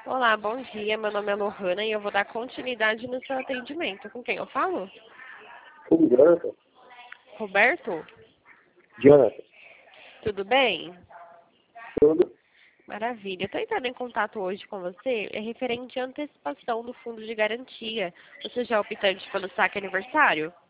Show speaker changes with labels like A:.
A: Olá, bom dia. Meu nome é Lohana e eu vou dar continuidade no seu atendimento. Com quem eu falo?
B: Tudo, Jonathan?
A: Roberto?
B: Jonathan,
A: Tudo bem?
B: tudo?
A: Maravilha. Estou entrando em contato hoje com você. É referente à antecipação do fundo de garantia. Você já é optante pelo saque aniversário?